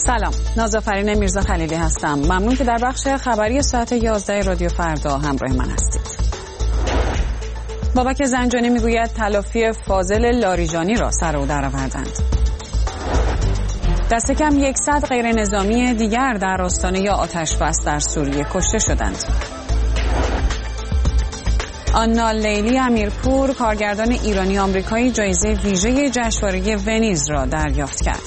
سلام، نازافرین میرزا خلیلی هستم. ممنون که در بخش خبری ساعت 11 رادیو فردا همراه من هستید. بابک زنجانی میگوید تلافی فاضل لاریجانی را سر او درآوردند. دست کم 100 غیر نظامی دیگر در آستانه آتش‌بس در سوریه کشته شدند. آنا لیلی امیرپور، کارگردان ایرانی آمریکایی، جایزه ویژه جشنواره ونیز را دریافت کرد.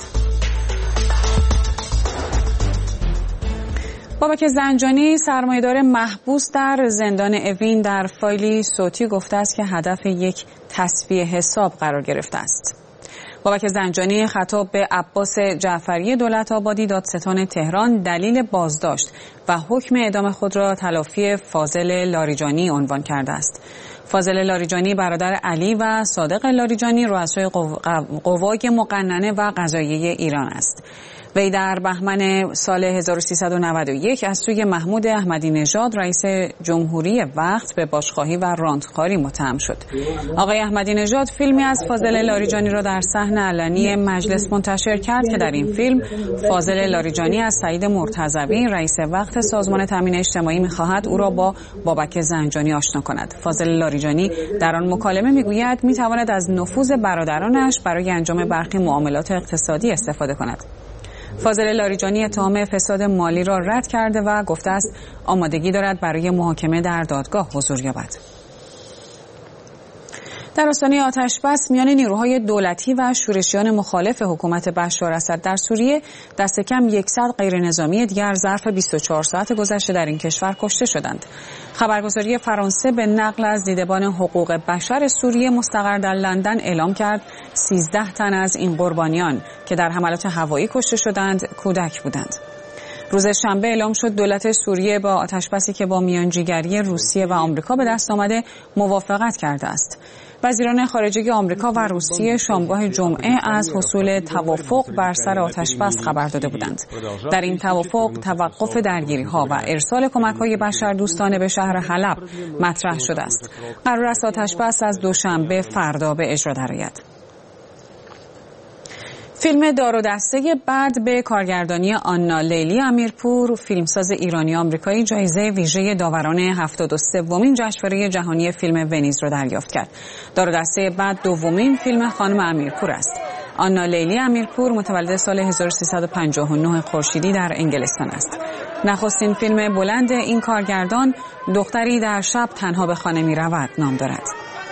بابک زنجانی، سرمایه‌دار محبوس در زندان اوین، در فایلی صوتی گفته است که هدف یک تسویه حساب قرار گرفته است. بابک زنجانی خطاب به عباس جعفری دولت‌آبادی، دادستان تهران، دلیل بازداشت و حکم اعدام خود را تلافی فاضل لاریجانی عنوان کرده است. فاضل لاریجانی برادر علی و صادق لاریجانی رؤسای قوای مقننه و قضاییه ایران است. وی در بهمن سال 1391 از سوی محمود احمدی نژاد رئیس جمهوری وقت به باشخواهی و راندخواری متهم شد. آقای احمدی نژاد فیلمی از فاضل لاریجانی را در صحن علنی مجلس منتشر کرد که در این فیلم فاضل لاریجانی از سعید مرتضوی رئیس وقت سازمان تامین اجتماعی می‌خواهد او را با بابک زنجانی آشنا کند. فاضل لاریجانی در آن مکالمه می‌گوید می‌تواند از نفوذ برادرانش برای انجام برخی معاملات اقتصادی استفاده کند. فاضل لاریجانی اتهام فساد مالی را رد کرده و گفته است آمادگی دارد برای محاکمه در دادگاه حضور یابد. در آستانه آتش‌بس میان نیروهای دولتی و شورشیان مخالف حکومت بشار اسد در سوریه دست کم 100 غیر نظامی دیگر ظرف 24 ساعت گذشته در این کشور کشته شدند. خبرگزاری فرانسه به نقل از دیدبان حقوق بشر سوریه مستقر در لندن اعلام کرد 13 تن از این قربانیان که در حملات هوایی کشته شدند کودک بودند. روز شنبه اعلام شد دولت سوریه با آتش‌بسی که با میانجیگری روسیه و آمریکا به دست آمده موافقت کرده است. وزیران خارجه آمریکا و روسیه شامگاه جمعه از حصول توافق بر سر آتش‌بس خبر داده بودند. در این توافق توقف درگیری‌ها و ارسال کمک‌های بشردوستانه به شهر حلب مطرح شده است. قرار است آتش‌بس از دوشنبه فردا به اجرا درآید. فیلم دار و دسته بعد به کارگردانی آنا لیلی امیرپور، فیلمساز ایرانی آمریکایی، جایزه ویژه داوران 73مین جشنواره جهانی فیلم ونیز را دریافت کرد. دار و دسته بعد دومین فیلم خانم امیرپور است. آنا لیلی امیرپور متولد سال 1359 خورشیدی در انگلستان است. نخستین فیلم بلند این کارگردان دختری در شب تنها به خانه می رود نام دارد.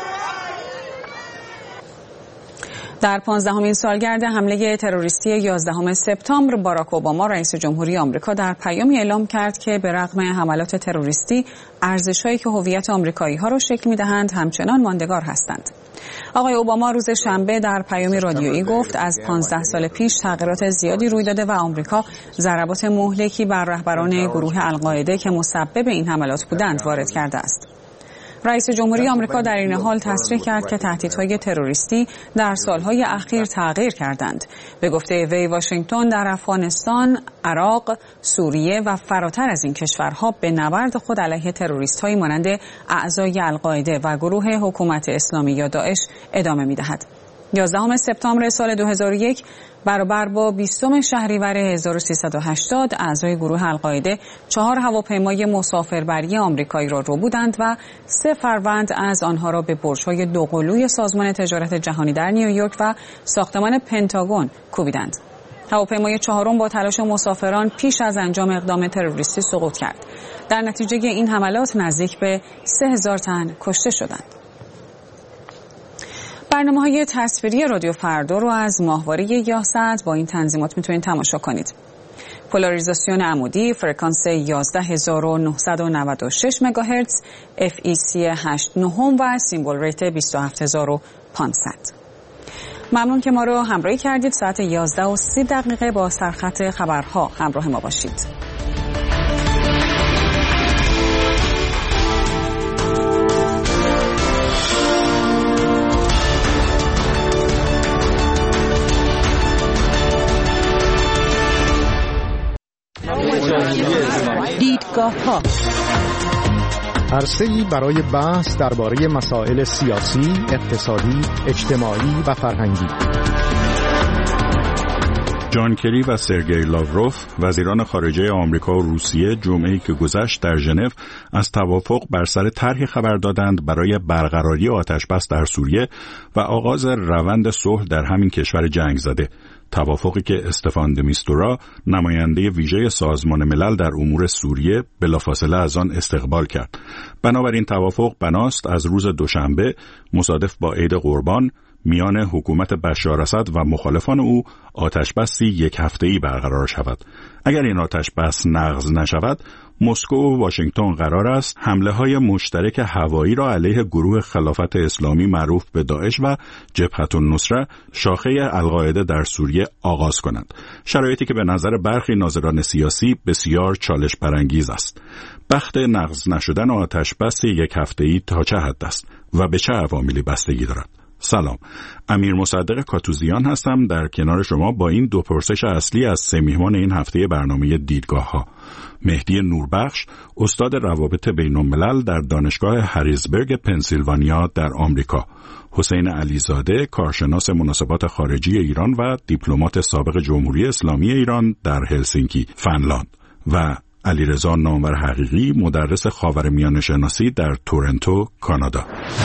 در 15مین سالگرد حمله تروریستی 11 سپتامبر باراک اوباما رئیس جمهوری آمریکا در پیامی اعلام کرد که به رغم حملات تروریستی ارزش‌هایی که هویت آمریکایی‌ها را شکل می‌دهند همچنان ماندگار هستند. آقای اوباما روز شنبه در پیامی رادیویی گفت از 15 سال پیش تغییرات زیادی روی داده و آمریکا ضربات مهلکی بر رهبران گروه القاعده که مسبب این حملات بودند وارد کرده است. رئیس جمهوری آمریکا در این حال تصریح کرد که تهدیدهای تروریستی در سالهای اخیر تغییر کردند. به گفته وی واشنگتن در افغانستان، عراق، سوریه و فراتر از این کشورها به نبرد خود علیه تروریست‌هایی مانند اعضای القاعده و گروه حکومت اسلامی یا داعش ادامه می‌دهد. 11 سپتامبر سال 2001 برابر با 20 شهریور 1380 اعضای گروه القاعده 4 هواپیمای مسافربری آمریکایی را ربودند و 3 فروند از آنها را به برج‌های دوقلوی سازمان تجارت جهانی در نیویورک و ساختمان پنتاگون کوبیدند. هواپیمای 4 با تلاش مسافران پیش از انجام اقدام تروریستی سقوط کرد. در نتیجه این حملات نزدیک به 3000 تن کشته شدند. برنامه‌های تصویری رادیو فردا رو از ماهواره یاست با این تنظیمات میتونید تماشا کنید. پولاریزاسیون عمودی، فرکانس 11996 مگاهرتز، FEC 89 و سیمبل ریت 27500. ممنون که ما رو همراهی کردید. ساعت 11:30 با سرخط خبرها همراه ما باشید. دیدگاه‌ها عرصه‌ای برای بحث درباره مسائل سیاسی، اقتصادی، اجتماعی و فرهنگی. جان کری و سرگئی لاوروف وزیران خارجه آمریکا و روسیه جمعه‌ای که گذشت در ژنو از توافق بر سر طرحی خبر دادند برای برقراری آتش‌بس در سوریه و آغاز روند صلح در همین کشور جنگ زده. توافقی که استفان د میستورا نماینده ویژه سازمان ملل در امور سوریه بلافاصله از آن استقبال کرد. بنابراین توافق بناست از روز دوشنبه مصادف با عید قربان میان حکومت بشار اسد و مخالفان او آتش‌بسی یک هفته‌ای برقرار شود. اگر این آتش‌بس نقض نشود، مسکو و واشنگتن قرار است حمله‌های مشترک هوایی را علیه گروه خلافت اسلامی معروف به داعش و جبهة النصره شاخه القاعده در سوریه آغاز کنند. شرایطی که به نظر برخی ناظران سیاسی بسیار چالش برانگیز است. بخت نقض نشدن آتش‌بس یک هفته‌ای تا چه حد است و به چه عواملی بستگی دارد؟ سلام، امیر مصدق کاتوزیان هستم در کنار شما با این دو پرسش اصلی از سه میهمان این هفته برنامه دیدگاه ها. مهدی نوربخش، استاد روابط بین الملل در دانشگاه هریزبرگ پنسیلوانیا در آمریکا، حسین علیزاده، کارشناس مناسبات خارجی ایران و دیپلمات سابق جمهوری اسلامی ایران در هلسینکی، فنلاند و علیرضا نامور حقیقی، مدرس خاورمیانه شناسی در تورنتو، کانادا.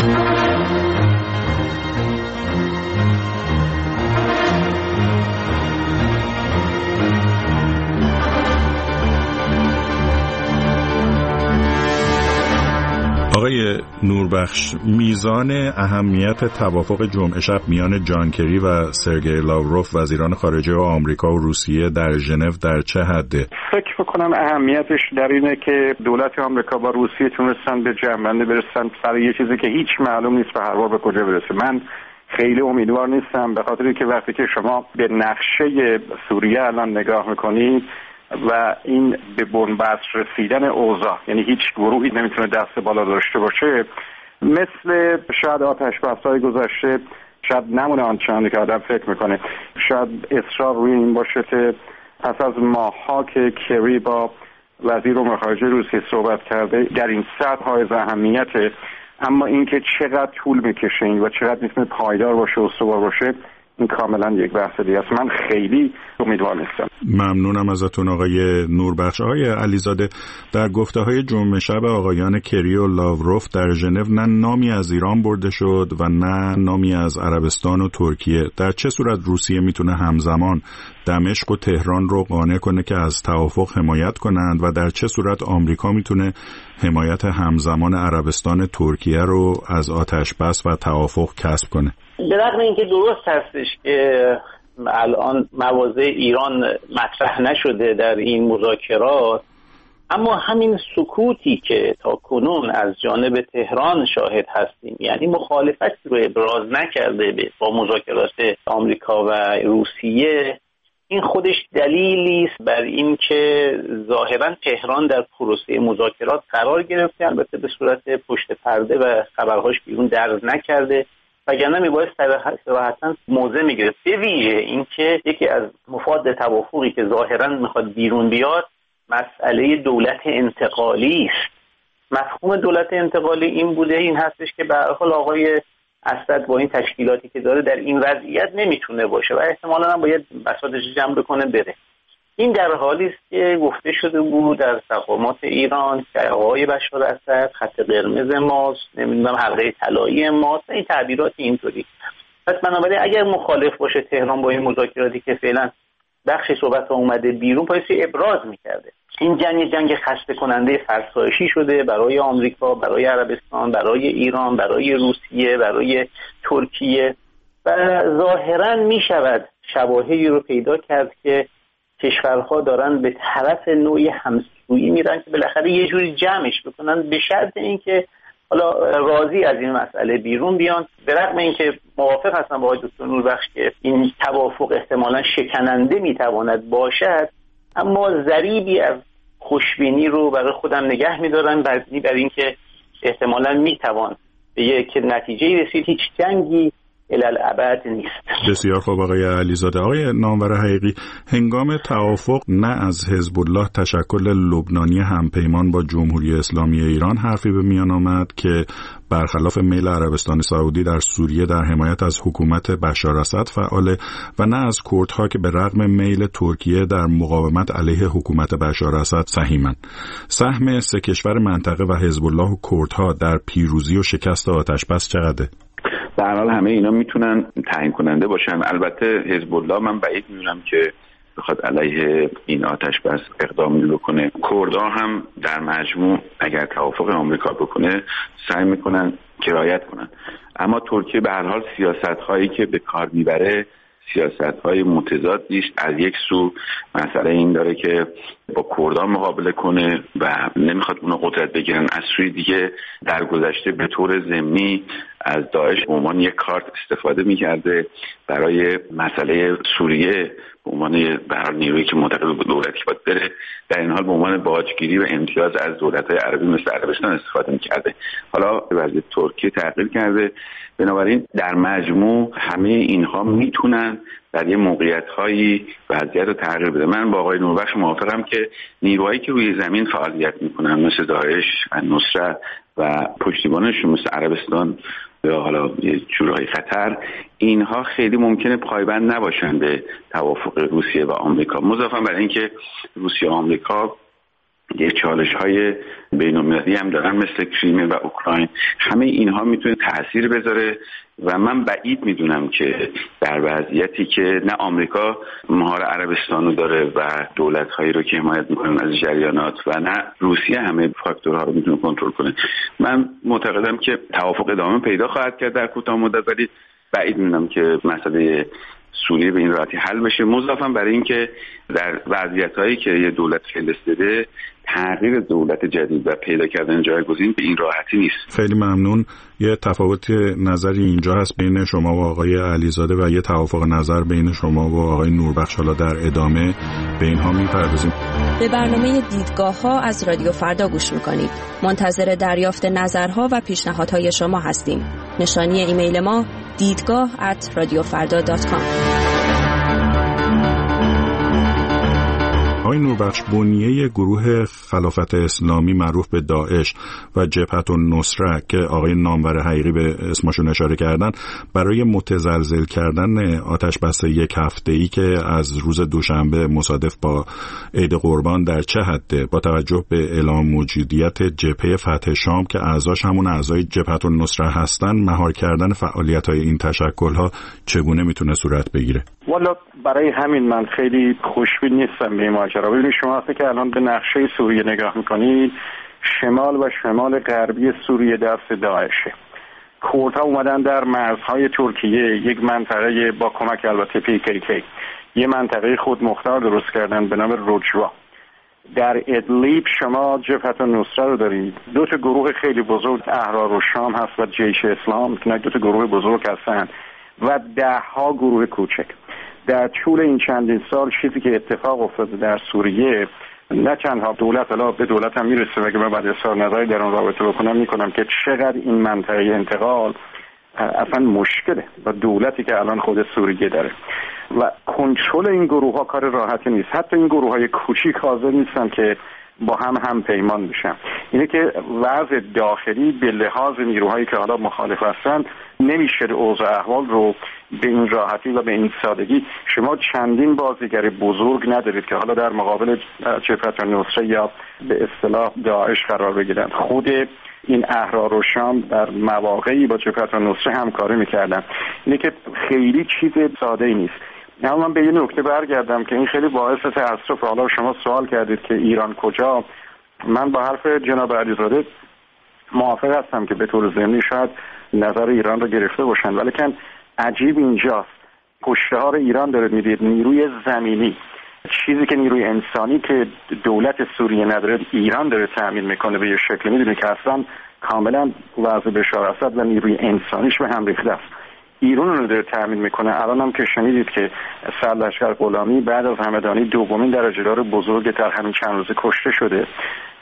آقای نوربخش، میزان اهمیت توافق جمعه شب میان جان کری و سرگئی لاوروف وزیران خارجه آمریکا و روسیه در ژنو در چه حده؟ فکر می‌کنم اهمیتش در اینه که دولت آمریکا با روسیه تونستن به جمع‌بندی برسن سر یه چیزی که هیچ معلوم نیست به هر حال به کجا برسه. من خیلی امیدوار نیستم، به خاطر که وقتی که شما به نقشه سوریه الان نگاه می‌کنید و این به بنبست رسیدن اوضاع، یعنی هیچ گروهی نمیتونه دست بالا داشته باشه، مثل شاید آتش‌بس‌های گذشته شاید نمونه آنچنانی که آدم فکر میکنه. شاید اصرار روی این باشه که پس از ماه‌ها که کری با وزیر امور خارجه روسیه صحبت کرده در این سطح حائز اهمیته، اما اینکه چقدر طول میکشه و چقدر میتونه پایدار باشه و استوار باشه، این کاملا یک بحث دیگه است. من خیلی امیدوار نیستم. ممنونم ازتون آقای نوربخش. آقای علیزاده، در گفته‌های جمعه شب آقایان کری و لاوروف در ژنو نه نامی از ایران برده شد و نه نامی از عربستان و ترکیه. در چه صورت روسیه میتونه همزمان دمشق و تهران رو قانع کنه که از توافق حمایت کنند و در چه صورت آمریکا میتونه حمایت همزمان عربستان ترکیه رو از آتش‌بس و توافق کسب کنه؟ به رغم اینکه درست هستش که الان مواضع ایران مطرح نشده در این مذاکرات، اما همین سکوتی که تا کنون از جانب تهران شاهد هستیم، یعنی مخالفت رو ابراز نکرده با مذاکرات آمریکا و روسیه، این خودش دلیلی است بر این که ظاهرا تهران در پروسه مذاکرات قرار گرفته، البته به صورت پشت پرده و خبرهاش بیرون درز نکرده، وگرنه میباید صراحتاً موضع میگرفت. به ویژه اینکه یکی از مفاد توافقی که ظاهراً میخواد بیرون بیاد مسئله دولت انتقالی است. مفهوم دولت انتقالی این هستش که به هر حال آقای اسد با این تشکیلاتی که داره در این وضعیت نمیتونه باشه و احتمالاً هم باید بساطش جمع بکنه بره. این در حالی است که گفته شده بود در مقامات ایران که آقای بشار اسد خط قرمز ماست، نمیدونم حلقه طلایی ماست، این تعبیرات اینطوری. پس بنابراین اگر مخالف باشه تهران با این مذاکراتی که فعلا بخش صحبت ها اومده بیرون، پس ابراز میکرده. این جنگ خسته کننده فرسایشی شده برای آمریکا، برای عربستان، برای ایران، برای روسیه، برای ترکیه و ظاهرا میشود شواهدی رو پیدا کرد که کشورها دارن به طرف نوعی همسویی میرن که بالاخره یه جوری جمعش بکنن، به شرط اینکه حالا راضی از این مسئله بیرون بیان. به رغم اینکه موافق هستم با آقای دکتر نوربخش که این توافق احتمالاً شکننده میتواند باشد، اما ضریبی از خوشبینی رو برای خودم نگه میدارم برای اینکه احتمالاً میتوان به یک نتیجه رسید. هیچ جنگی الالعبد نیست. بسیار خوب آقای علیزاده. آقای نامور حقیقی، هنگام توافق نه از حزب الله تشکل لبنانی همپیمان با جمهوری اسلامی ایران حرفی به میان آمد که برخلاف میل عربستان سعودی در سوریه در حمایت از حکومت بشار اسد فعاله و نه از کردها که به رغم میل ترکیه در مقاومت علیه حکومت بشار اسد سهیمند. سهم سه کشور منطقه و حزب الله و کردها در پیروزی و شکست آتش‌بس چقدره؟ به هر حال همه اینا میتونن تعیین کننده باشن. البته حزب الله من بعید میدونم که بخواد علیه این آتش‌بس اقدامی بکنه. کردها هم در مجموع اگر توافق آمریکا بکنه سعی میکنن که رعایت کنن، اما ترکیه به هر حال سیاست‌هایی که به کار میبره سیاست‌های متضادی است. از یک سو مسئله این داره که با کردها مقابله کنه و نمیخواد اونو قدرت بگیرن، از سوی دیگه در گذشته به طور ضمنی از داعش به عنوان یک کارت استفاده میکرده برای مسئله سوریه به عنوان برای نیرویی که معتقد به دولتی باید بره، در این حال به عنوان باجگیری و امتیاز از دولت‌های عربی مثل عربستان استفاده میکرده. حالا وضعیت ترکیه تغییر کرده، بنابراین در مجموع همه اینها میتونن در یه موقعیت‌هایی وضعیت رو تغییر بده. من با آقای نوربخش موافقم که نیروهایی که روی زمین فعالیت میکنن مثل داعش، نصرت و پشتیبانشون مثل عربستان یا حالا جورهای خطر، اینها خیلی ممکنه پایبند نباشن به توافق روسیه و آمریکا. مضافاً بر اینکه روسیه و آمریکا یه چالش‌های بین‌المللی هم دارن مثل کریمه و اوکراین، همه اینها میتونه تأثیر بذاره و من بعید میدونم که در وضعیتی که نه آمریکا مهار عربستان رو داره و دولت‌هایی رو که حمایت میکنن از جریانات و نه روسیه همه فاکتورها رو میتونه کنترل کنه. من معتقدم که توافق ادامه پیدا خواهد کرد در کوتاه مدت، ولی بعید میدونم که مسئله سوریه به این راحتی حل بشه. مضافاً برای اینکه در وضعیت‌هایی که یه دولت فلسطینه تغییر دولت جدید و پیدا کردن جایگزین به این راحتی نیست. خیلی ممنون. یه تفاوت نظری اینجا هست بین شما و آقای علیزاده و یه توافق نظر بین شما و آقای نوربخش. حالا در ادامه به اینها میپردازیم. به برنامه دیدگاه‌ها از رادیو فردا گوش میکنید. منتظر دریافت نظرها و پیشنهادهای شما هستیم. نشانی ایمیل ما دیدگاه@radiofarda.com. آقای نوربخش، بنیه گروه خلافت اسلامی معروف به داعش و جبهت النصره که آقای نامور حقیقی به اسمشون اشاره کردن برای متزلزل کردن آتش‌بس یک هفته‌ای که از روز دوشنبه مصادف با عید قربان در چه حده با توجه به اعلام موجودیت جبهه فتح شام که اعضاش همون اعضای جبهت النصره هستن، مهار کردن فعالیت‌های این تشکل‌ها چگونه میتونه صورت بگیره؟ والا برای همین من خیلی خوشبین نیستم به این ماجرا. ببینید شما وقتی که الان به نقشه سوریه نگاه میکنید، شمال و شمال غربی سوریه دست داعشه. کردها اومدن در مرزهای ترکیه یک منطقه با کمک البته PKK یه منطقه خود مختار درست کردن به نام رجوا. در ادلیب شما جبهت النصره رو دارید، دو تا گروه خیلی بزرگ، احرار الشام هست و جیش اسلام که دو تا گروه بزرگ هستن و دهها گروه کوچک. در طول این چندین سال چیزی که اتفاق افتاده در سوریه، نه تنها دولت، حالا به دولت هم میرسه و که من بعد اظهار نظری در اون رابطه میکنم که چقدر این منطقه انتقال اصلا مشکله و دولتی که الان خود سوریه داره و کنترل این گروه ها کار راحتی نیست. حتی این گروه های کوچیک حاضر نیستن که با هم پیمان بشن. اینه که وضع داخلی به لحاظ نیروهایی که حالا مخالف هستن نمیشه اوضاع احوال رو به این راحتی و به این سادگی. شما چندین بازیگر بزرگ ندارید که حالا در مقابل جبهت النصره یا به اصطلاح داعش قرار بگیرن. خود این احرار و شام در مواقعی با جبهت النصره همکاری میکردن. اینه که خیلی چیز ساده‌ای نیست. اما من به یه نکته برگردم که این خیلی باعث تأسف. حالا شما سوال کردید که ایران کجا. من با حرف جناب علیزاده موافق هستم که به طور ضمنی شاید نظر ایران رو گرفته باشن، ولی که عجیب اینجاست پشتهار ایران داره میدید نیروی زمینی، چیزی که نیروی انسانی که دولت سوریه نداره ایران داره تأمین میکنه به یه شکلی. میدونی که اصلا کاملا وضع بشار اسد و نیروی انسانیش به هم ریخته است. ایران رو داره تأمین میکنه. الان هم که شنیدید که سرلشکر غلامی بعد از همدانی دومین درجه‌دار بزرگ در همین چند روز کشته شده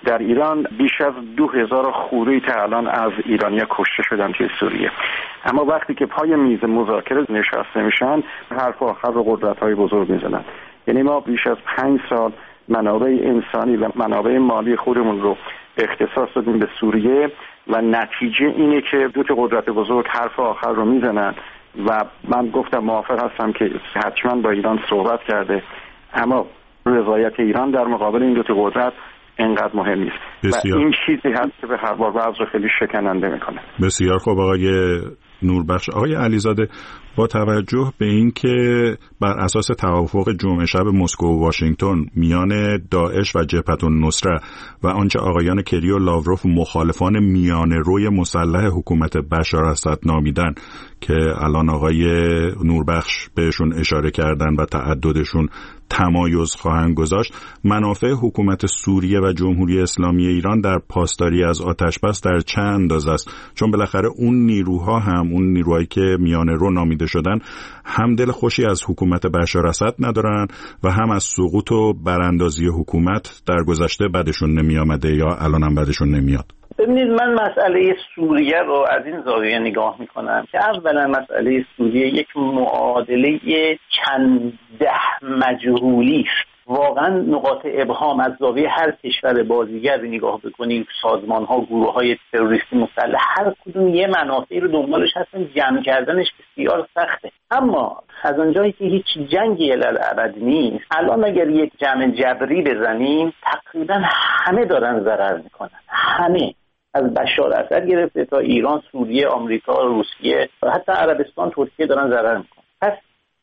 در ایران بیش از 2000 خوری تا الان از ایرانی‌ها کشته شدن توی سوریه. اما وقتی که پای میز مذاکره نشسته میشن حرف آخر رو قدرت‌های بزرگ میزنن. یعنی ما بیش از 5 سال منابع انسانی و منابع مالی خودمون رو اختصاص دادیم به سوریه و نتیجه اینه که دو تا قدرت بزرگ حرف آخر رو میزنن و من گفتم موافق هستم که حتما با ایران صحبت کرده، اما رضایت ایران در مقابل این دو تا قدرت اینقدر مهم نیست بسیار. و این چیزی هست که به هر بار وضع رو خیلی شکننده میکنه. بسیار خوب آقای نوربخش. آقای علیزاده، با توجه به این که بر اساس توافق جمعه شب مسکو و واشنگتن میان داعش و جبهة النصره و آنچه آقایان کری و لاوروف مخالفان میانه روی مسلح حکومت بشار اسد نامیدن که الان آقای نوربخش بهشون اشاره کردن و تعددشون تمایز خواهند گذاشت، منافع حکومت سوریه و جمهوری اسلامی ایران در پاسداری از آتش بس در چه اندازه است؟ چون بالاخره اون نیروها هم اون نیروهایی که میانه رو نامیده شدن هم دل خوشی از حکومت بشار اسد ندارن و هم از سقوط و براندازی حکومت در گذشته بدشون نمی آمده یا الان هم بدشون نمیاد. ببینید، من مسئله سوریه رو از این زاویه نگاه میکنم که اولا مسئله سوریه یک معادله چند ده مجهولی است. واقعا نقاط ابهام از زاویه هر کشور بازیگر نگاه بکنید، سازمان ها، گروه های تروریستی مسلح، هر کدوم یه منافعی رو دنبالش هستن، جمع کردنش بسیار سخته. اما از اونجایی که هیچ جنگی الابد نیست، الان اگر یک جمع جبری بزنیم تقریبا همه دارن ضرر میکنن، همه، از بشار اسد گرفته تا ایران، سوریه، آمریکا، روسیه و حتی عربستان، ترکیه دارن ضرر میکنن. پس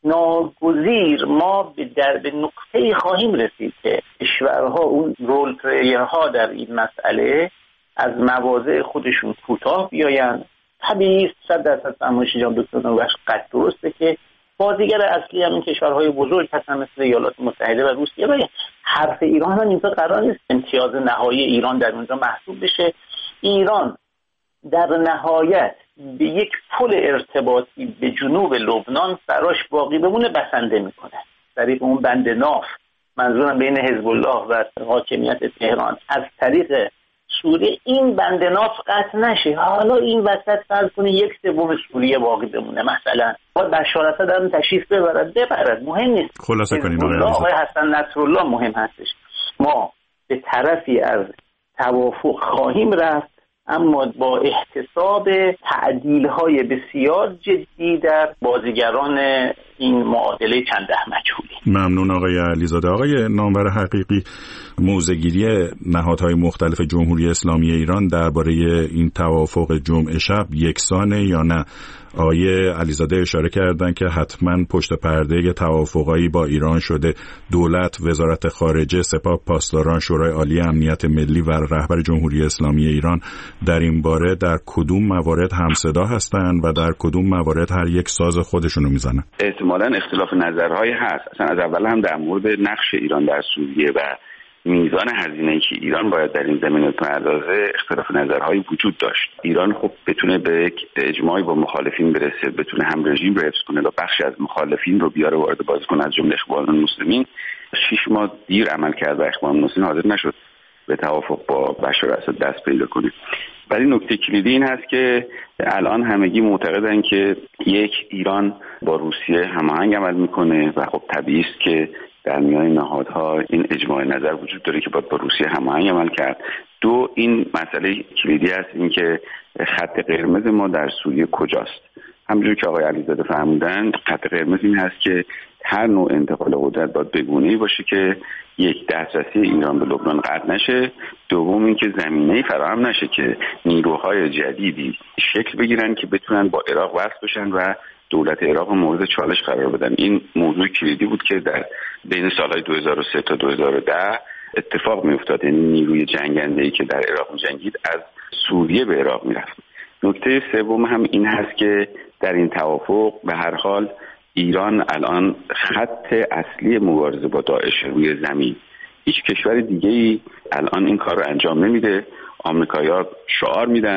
ناگزیر ما به نقطه‌ای خواهیم رسید که کشورها، اون رول پلیرها در این مسئله، از مواضع خودشون کوتاه بیاین. طبیعی است 100% فرمایش جناب دکتر نوربخش قطع درسته که بازیگر اصلی همین کشورهای بزرگ هستن مثل ایالات متحده و روسیه و حرف ایران هم اینجا قرار نیست امتیاز نهایی ایران در اونجا محسوب بشه. ایران در نهایت به یک پل ارتباطی به جنوب لبنان براش باقی بمونه بسنده میکنه. طریق اون بند ناف، منظورم بین حزب الله و حاکمیت تهران، از طریق سوریه این بند ناف قطع نشه. حالا این وسط فرض کنه 1/3 سوریه باقی بمونه، مثلا باید بشار اسد هم تشریف ببرد، مهم نیست. خلاصه کنیم آقای حسن نصرالله مهم هستش. ما به طرفی از توافق خواهیم رفت، اما با احتساب تعدیل‌های بسیار جدی در بازیگران این معادله چند ده مجهولی. ممنون آقای علیزاده. آقای نامور حقیقی، موضع‌گیری نهادهای مختلف جمهوری اسلامی ایران درباره این توافق جمعه شب یکسانه یا نه؟ آقای علیزاده اشاره کردن که حتما پشت پرده توافقایی با ایران شده. دولت، وزارت خارجه، سپاه پاسداران، شورای عالی امنیت ملی و رهبر جمهوری اسلامی ایران در این باره در کدوم موارد همصدا هستند و در کدوم موارد هر یک ساز خودشونو میزنن؟ احتمالاً اختلاف نظرهای هست. اصلا از اول هم در مورد نقش ایران در سوریه و میزان هزینه‌ای که ایران باید در این زمینه بپردازه اختلاف نظرهایی وجود داشت. ایران خب بتونه به یک اجماعی با مخالفین برسه، بتونه هم رژیم رو حفظ کنه و بخشی از مخالفین رو بیاره وارد بازی کنه، از جمله اخوان المسلمین. 6 ماه دیر عمل کرد و اخوان المسلمین حاضر نشد به توافق با بشار اسد دست پیدا کنه. ولی نکته کلیدی این هست که الان همگی معتقدن که یک، ایران با روسیه هماهنگ عمل میکنه و خب طبیعی است که در میان نهادها این اجماع نظر وجود داره که باید با روسیه هماهنگ عمل کرد. دو، این مسئله کلیدی است، این که خط قرمز ما در سوریه کجاست. همونجور که آقای علیزاده فرمودن، خط قرمز این هست که هر نوع انتقال قدرت باید بگونه‌ای باشه که یک، دسترسی ایران به لبنان قطع نشه. دوم، این که زمینه‌ای فراهم نشه که نیروهای جدیدی شکل بگیرن که بتونن با عراق وصل بشن و دولت عراق مورد چالش قرار بدن. این موضوع کلیدی بود که در بین سالهای 2003 تا 2010 اتفاق می‌افتاد. یعنی نیروی جنگنده‌ای که در عراق جنگید از سوریه به عراق می‌رفت. نکته سوم هم این هست که در این توافق به هر حال ایران الان خط اصلی مبارزه با داعش روی زمین. هیچ کشور دیگه‌ای الان این کار رو انجام نمیده. آمریکایی‌ها شعار میدن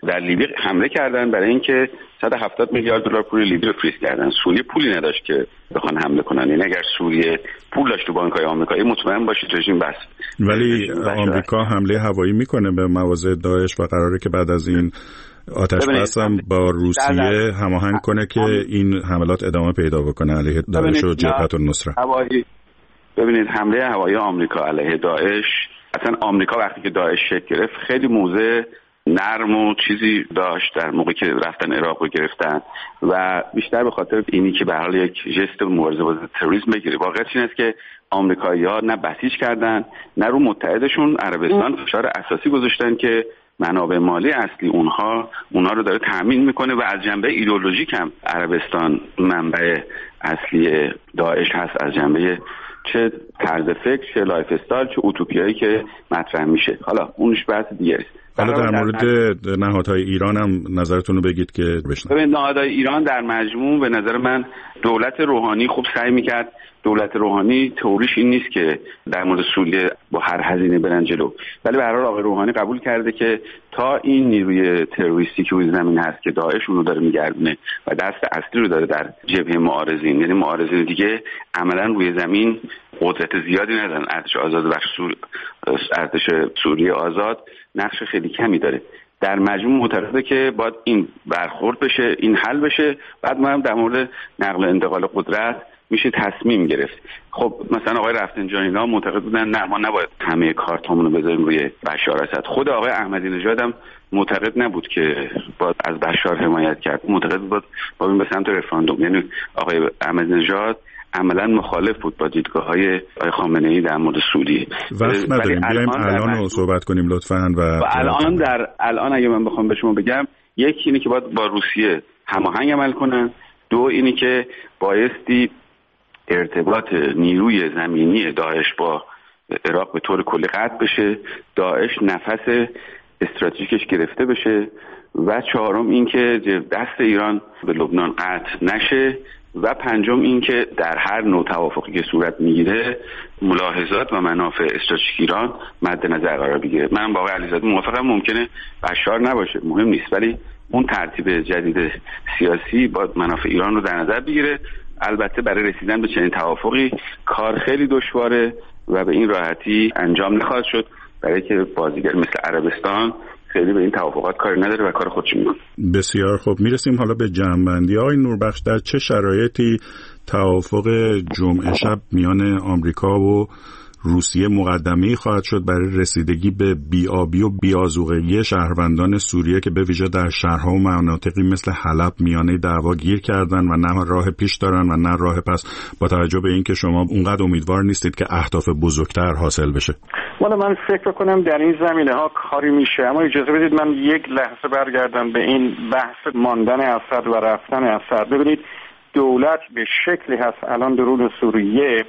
در لیبی حمله کردن برای اینکه 170 میلیارد دلار پول لیبی رو فریز کردن. سوریه پولی نداشت که بخوان حمله کنن. یعنی اگر سوریه پول داشت تو بانک‌های آمریکایی مطمئن باشید رژیم بس. ولی آمریکا حمله هوایی میکنه به مواضع داعش و قراره که بعد از این آتش بس هم با روسیه هماهنگ کنه که این حملات ادامه پیدا بکنه علیه داعش و جبهت النصره. ببینید حمله هوایی آمریکا علیه داعش، اصلا آمریکا وقتی که داعش شکل گرفت خیلی موضع نرم و چیزی داشت در موقعی که رفتن عراق رو گرفتن و بیشتر به خاطر اینی که به حال یک ژست مبارزه با تروریسم بگیره. واقعیت این است که آمریکایی‌ها نه بسیج کردن نه رو متحدشون عربستان فشار اساسی گذاشتن که منابع مالی اصلی اونها رو داره تامین میکنه و از جنبه ایدئولوژیک هم عربستان منبع اصلی داعش هست، از جنبه چه طرز فکر، چه لایف استایل، چه اوتوپیایی که مطرح میشه. حالا اونش بحث دیگه است. حالا در مورد نهادهای ایران هم نظرتون رو بگید که بشنویم. ببین نهادهای ایران در مجموع به نظر من دولت روحانی خوب سعی میکرد. دولت روحانی تئوریش این نیست که در مورد سوریه با هر هزینه برن جلو، ولی به هر حال آقای روحانی قبول کرده که تا این نیروی تروریستی که روی زمین هست که داعش اون رو داره میگردونه و دست اصلی رو داره در جبهه معارضین، یعنی معارضین دیگه عملا روی زمین قدرت زیادی ندارن. ارتش آزاد بخش ارتش سوریه آزاد نقش خیلی کمی داره. در مجموع معتقده که باید این برخورد بشه، این حل بشه، بعد ما هم در مورد نقل و انتقال قدرت میشه تصمیم گرفت. خب مثلا آقای رفسنجانی‌ها معتقد بودن نه ما نباید همه کارتامون رو بذاریم روی بشار اسد. خود آقای احمدی نژاد هم معتقد نبود که باید از بشار حمایت کرد، معتقد بود باید به سمت رفراندوم. یعنی آقای احمدی نژاد عملا مخالف بود با دیدگاه‌های آقای خامنه‌ای در مورد سوریه. وقت نداریم بیایم الان رو صحبت کنیم لطفاً. و الان اگه من بخوام به شما بگم، یکی اینه که باید با روسیه هماهنگ عمل کنن، دو اینی که بایستی ارتباط نیروی زمینی داعش با عراق به طور کلی قطع بشه، داعش نفس استراتژیکش گرفته بشه، و چهارم این که دست ایران به لبنان قطع نشه، و پنجم این که در هر نوع توافقی که صورت میگیره ملاحظات و منافع استراتژیک ایران مد نظر قرار بگیره. من با آقای علیزاده موافقم، ممکنه بشار نباشه، مهم نیست، ولی اون ترتیب جدید سیاسی با منافع ایران رو در نظر بگیره. البته برای رسیدن به چنین توافقی کار خیلی دشواره و به این راحتی انجام نخواهد شد، برای که بازیگر مثل عربستان خیلی به این توافقات کاری نداره و کار خودش میکنه. بسیار خوب، میرسیم حالا به جمع‌بندی. آقای نوربخش، در چه شرایطی توافق جمعه شب میان آمریکا و روسیه مقدمه‌ای خواهد شد برای رسیدگی به بی‌آبی و بی‌آذوقگی شهروندان سوریه که به ویژه در شهرها و مناطقی مثل حلب میانه دعوا گیر کردن و نه راه پیش دارن و نه راه پس، با توجه به اینکه شما اونقدر امیدوار نیستید که اهداف بزرگتر حاصل بشه؟ والا من فکر کنم در این زمینه‌ها کاری میشه، اما اجازه بدید من یک لحظه برگردم به این بحث ماندن اسد و رفتن اسد. ببینید دولت به شکلی هست الان درون سوریه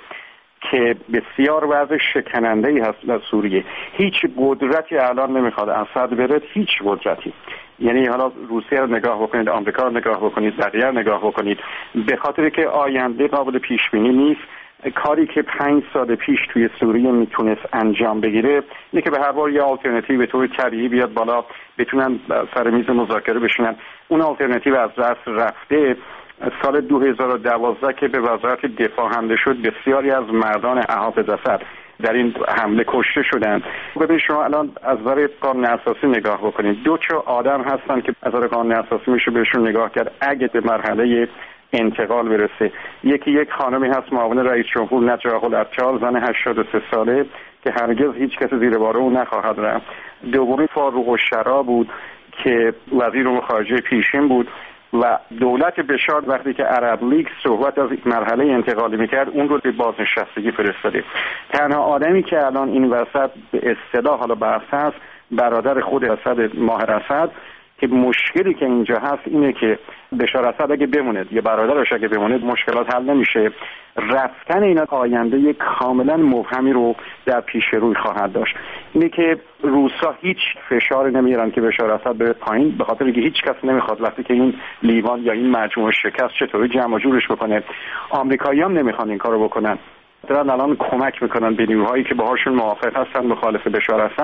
که بسیار وضع شکننده‌ای هست در سوریه. هیچ قدرتی الان نمیخواد اسد بره، هیچ قدرتی. یعنی حالا روسیه رو نگاه بکنید، آمریکا رو نگاه بکنید، بقیه رو نگاه بکنید، به خاطر که آینده قابل پیش بینی نیست. کاری که 5 سال پیش توی سوریه میتونست انجام بگیره اینه که به هر بار یه آلترناتیو به طور طبیعی بیاد بالا، بتونن سر میز مذاکره بشینن. اون آلترناتیو از دست رفته. سال 2012 که به وزارت دفاع حمله شد، بسیاری از مردان حافظ اسد در این حمله کشته شدند. ببینید شما الان از نظر قانون اساسی نگاه بکنید، دو آدم هستن که از نظر قانون اساسی میشه بهشون نگاه کرد اگه به مرحله انتقال برسه. یک خانمی هست معاون رئیس جمهور نجاح العطار، زن 83 ساله که هرگز هیچ کس زیر بار او نخواهد رفت. دومی فاروق الشرا بود که وزیر امور خارجه پیشین بود و دولت بشار وقتی که عرب لیگ صحبت از مرحله انتقالی میکرد اون رو به بازنشستگی فرستاده. تنها آدمی که الان این وسط به اصطلاح حالا بحث هست برادر خود اسد، ماهر اسد، که مشکلی که اینجا هست اینه که بشار اسد اگه بمونه یا برادرش اگه بمونه مشکلات حل نمیشه. رفتن اینا آینده کاملا مبهمی رو در پیش روی خواهد داشت. اینه که روسا هیچ فشار نمیارن که بشار اسد بره پایین، به خاطر اینکه هیچ کس نمیخواد وقتی که این لیوان یا این مجموعه شکست چطوری جمع جورش بکنه. آمریکایی‌ها هم نمیخوان این کارو بکنن. دارن الان کمک میکنن به نیروهایی که باهاشون موافق هستن مخالف بشار اسد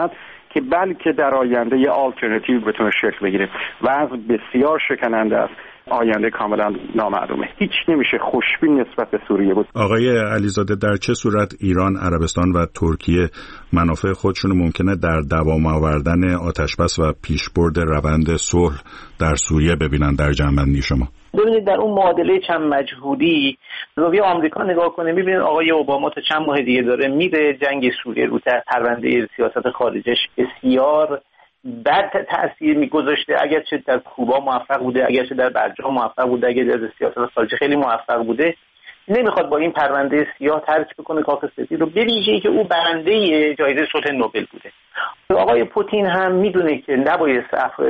که بلکه در آینده یه آلترناتیو بتونه شکل بگیره. وضع بسیار شکننده است، آینده کاملا نامعلومه. هیچ نمیشه خوشبین نسبت به سوریه بود. آقای علیزاده، در چه صورت ایران، عربستان و ترکیه منافع خودشون ممکنه در دوام آوردن آتشبس و پیشبرد روند صلح در سوریه ببینن در جنبندی شما؟ ببینید در اون معادله چند مجهولی زاویه آمریکا نگاه کنه، می‌بینید آقای اوباما تا چند ماه دیگه داره میره جنگ سوریه رو پرونده سیاست خارجش بسیار بد تأثیر میگذاشته. اگرچه در کوبا موفق بوده، اگرچه در برجام موفق بوده، اگرچه در سیاست خارجی خیلی موفق بوده، نمیخواد با این پرونده سیاه ترک بکنه کاخ سفید رو، به ویژه‌ای که او برنده جایزه صلح نوبل بوده. آقای پوتین هم میدونه که نباید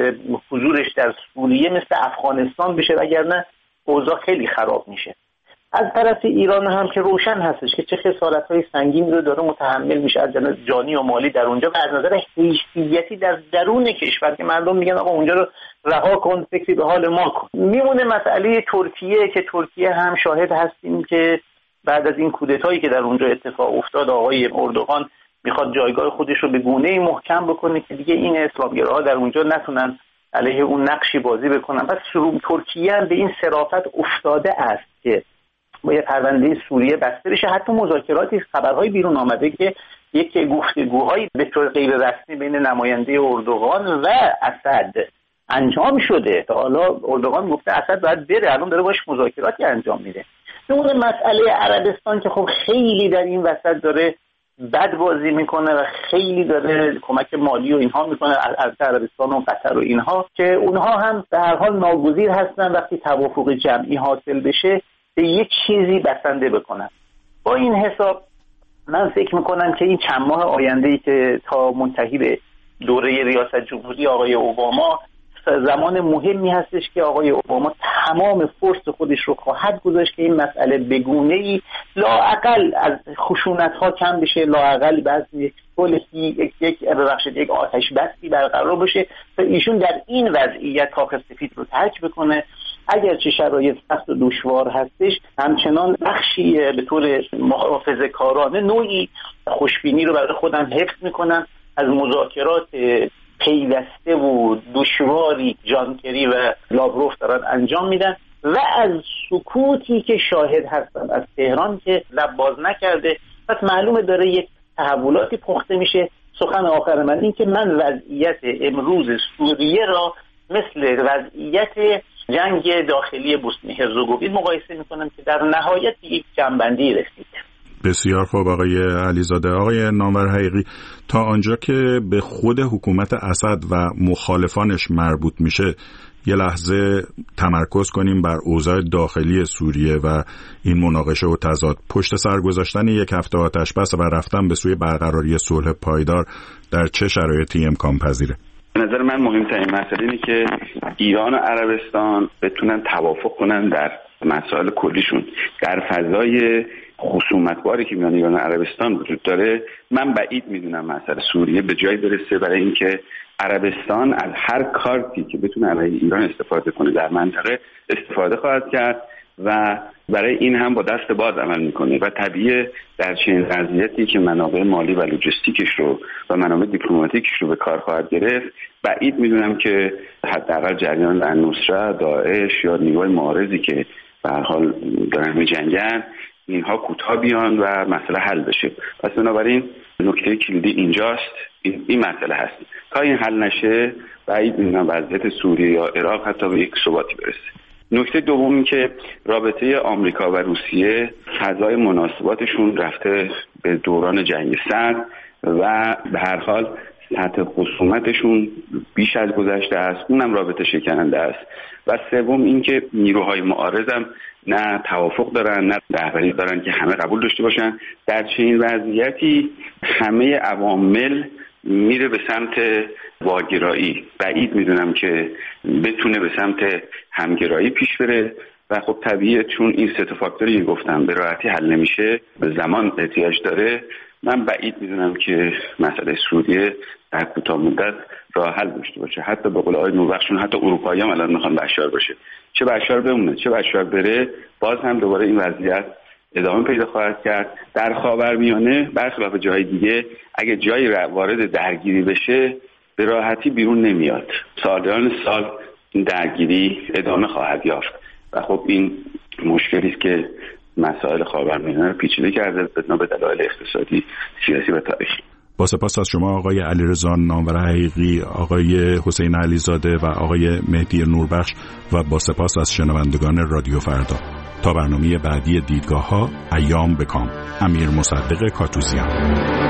حضورش در سوریه مثل افغانستان بشه، وگرنه اوضاع خیلی خراب میشه. از طرف ایران هم که روشن هستش که چه خسارت‌های سنگین رو داره متحمل میشه از جانب جانی و مالی در اونجا، و از نظر حیثیتی در درون کشور که مردم میگن آقا اونجا رو رها کن، فکری به حال ما کن. میمونه مسئله ترکیه که ترکیه هم شاهد هستیم که بعد از این کودتایی که در اونجا اتفاق افتاد آقای اردوغان میخواد جایگاه خودش رو به گونه‌ای محکم بکنه که دیگه این اسلامگراها در اونجا نتونن علیه اون نقشی بازی بکنن. پس ترکیه هم به این صرافت افتاده است که باید پرونده سوریه بسته بشه. حتی مذاکراتی خبرهای بیرون آمده که یک گفتگوهایی به طور غیر رسمی بین نماینده اردوغان و اسد انجام شده. تا حالا اردوغان گفته اسد باید بره، الان داره باش مذاکراتی انجام میده. اون مسئله عربستان که خب خیلی در این وسط داره بد بازی میکنه و خیلی داره کمک مالی و اینها میکنه از عربستان و قطر و اینها، که اونها هم به هر حال ناگزیر هستن وقتی توافق جمعی حاصل بشه به یک چیزی بسنده بکنن. با این حساب من فکر میکنم که این چند ماه آینده‌ای که تا منتهی به دوره ریاست جمهوری آقای اوباما زمان مهمی هستش که آقای اوباما تمام فرصت خودش رو خواهد گذاشت که این مسئله به گونه‌ای لااقل از خشونت‌ها کم بشه، لااقل بعضی یک یک آتش بسی برقرار بشه تا ایشون در این وضعیت کاخ سفید رو ترک بکنه. اگرچه شرایط سخت و دشوار هستش، همچنان بخشی به طور محافظه‌کارانه نوعی خوشبینی رو برای خودم حفظ میکنم از مذاکرات پیوسته و دشواری جان کری و لاوروف دارن انجام میدن و از سکوتی که شاهد هستم از تهران که لب باز نکرده. پس معلومه داره یک تحولاتی پخته میشه. سخن آخر من این که من وضعیت امروز سوریه را مثل وضعیت جنگ داخلی بوسنی هرزگوین مقایسه میکنم که در نهایت یک جنبندی رسید. بسیار خوب آقای علیزاده. آقای نامور حقیقی، تا آنجا که به خود حکومت اسد و مخالفانش مربوط میشه یه لحظه تمرکز کنیم بر اوضاع داخلی سوریه و این مناقشه و تضاد. پشت سر گذاشتن یک هفته آتشبس و رفتن به سوی برقراری صلح پایدار در چه شرایطی امکان پذیره؟ به نظر من مهمترین مسئله اینه که ایران و عربستان بتونن توافق کنن در مسائل کلیشون. در فضای خصومتباری که میان ایران و عربستان وجود داره، من بعید میدونم مسئله سوریه به جایی برسه برای اینکه عربستان از هر کارتی که بتونه علیه ایران استفاده کنه در منطقه استفاده خواهد کرد و برای این هم با دست باز عمل میکنه و طبیعیه در چنین وضعیتی که منابع مالی و لوجستیکش رو و منابع دیپلماتیکش رو به کار خواهد گرفت، بعید میدونم که حداقل جریان النصره، داعش یا نیروهای معارضی که به هر حال دارن میجنگن اینها کوتاه بیان و مسئله حل بشه. پس بنابراین نکته کلیدی اینجاست، این مسئله هست. تا این حل نشه بعید میدونم وضعیت سوریه یا عراق حتی به یک ثباتی برسه. نکته دوم این که رابطه آمریکا و روسیه فضای مناسباتشون رفته به دوران جنگ سرد و به هر حال سطح خصومتشون بیش از گذشته است، اونم رابطه شکننده است. و سوم این که نیروهای معارض هم نه توافق دارن نه رهبری دارن که همه قبول داشته باشن. در چنین وضعیتی همه عوامل میره به سمت واگرایی. بعید میدونم که بتونه به سمت همگرایی پیش بره و خب طبیعیه چون این سه تا فاکتوری که گفتم به راحتی حل نمیشه، به زمان احتیاج داره. من بعید میدونم که مسئله سوریه در کوتاه مدت راه حل داشته باشه. حتی به قول آقای نوربخشون حتی اروپایی‌ها الان میخوان بشار باشه، چه بشار بمونه چه بشار بره، باز هم دوباره این وضعیت ادامه پیدا خواهد کرد. در خاورمیانه برخلاف جای دیگه اگه جایی وارد درگیری بشه به راحتی بیرون نمیاد. سالیان سال این درگیری ادامه خواهد یافت و خب این مشکلی است که مسائل خاورمیانه رو پیچیده کرده به دلایل اقتصادی، سیاسی و تاریخی. با سپاس از شما آقای علیرضا نامور حقیقی، آقای حسین علیزاده و آقای مهدی نوربخش و با سپاس از شنوندگان رادیو فردا. تا برنامه بعدی دیدگاه‌ها، ایام بکام. امیر مصدق کاتوزیان.